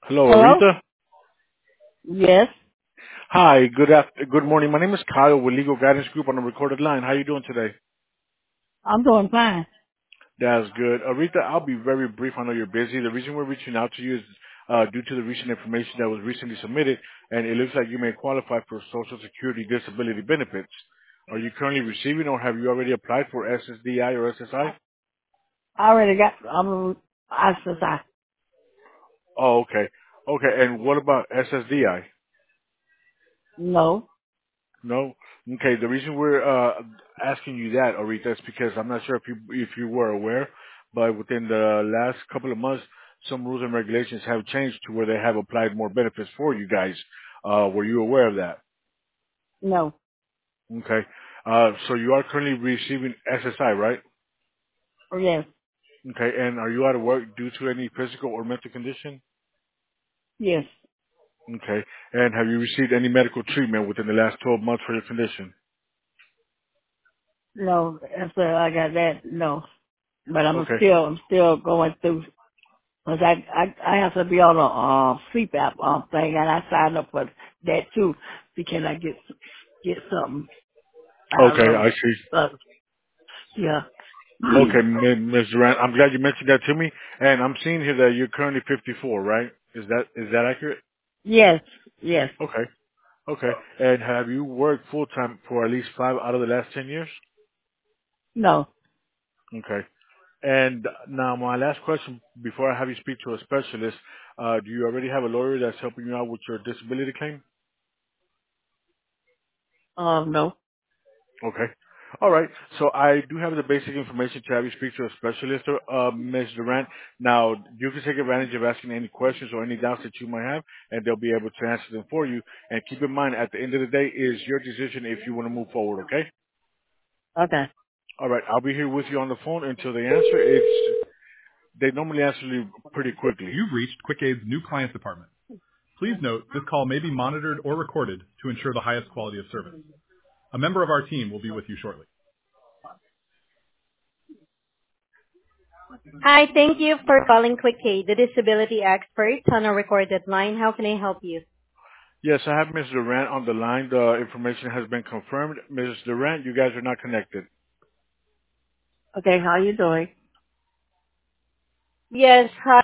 Hello, Hello? Arita. Yes, Hi, good morning. My name is Kyle with Legal Guidance Group on the recorded line. How you doing today? I'm doing fine. That's good. Arita, I'll be very brief. I know you're busy. The reason we're reaching out to you is due to the recent information that was recently submitted, and it looks like you may qualify for Social Security disability benefits. Are you currently receiving, or have you already applied for SSDI or SSI? I already got, I said, Oh, okay. Okay, and what about SSDI? no, No. Okay. The reason we're asking you that, Arita, is because I'm not sure if you were aware, but within the last couple of months, some rules and regulations have changed to where they have applied more benefits for you guys. Were you aware of that? no, Okay. So you are currently receiving SSI, right? yes, Okay. And are you out of work due to any physical or mental condition? yes, Okay. And have you received any medical treatment within the last 12 months for your condition? no, that's I got that, no. But Okay. I'm still going through, cause I have to be on a, sleep app, thing, and I signed up for that too. See, can I get something out Okay. of I it? see. But, yeah. Okay, Ms. Durant, I'm glad you mentioned that to me. And I'm seeing here that you're currently 54, right? Is that accurate? yes, yes, Okay, okay. And have you worked full time for at least 5 out of the last 10 years? no, Okay. And now my last question before I have you speak to a specialist, do you already have a lawyer that's helping you out with your disability claim? no, Okay. All right. So I do have the basic information to have you speak to a specialist, Ms. Durant. Now, you can take advantage of asking any questions or any doubts that you might have, and they'll be able to answer them for you. And keep in mind, at the end of the day, is your decision if you want to move forward, okay? okay, All right. I'll be here with you on the phone until they answer. They normally answer you pretty quickly. You've reached QuickAid's new client department. Please note this call may be monitored or recorded to ensure the highest quality of service. A member of our team will be with you shortly. Hi, thank you for calling QuickAid, the disability expert on a recorded line. How can I help you? Yes, I have Ms. Durant on the line. The information has been confirmed. Ms. Durant, you guys are not connected. okay, how you doing? Yes, hi.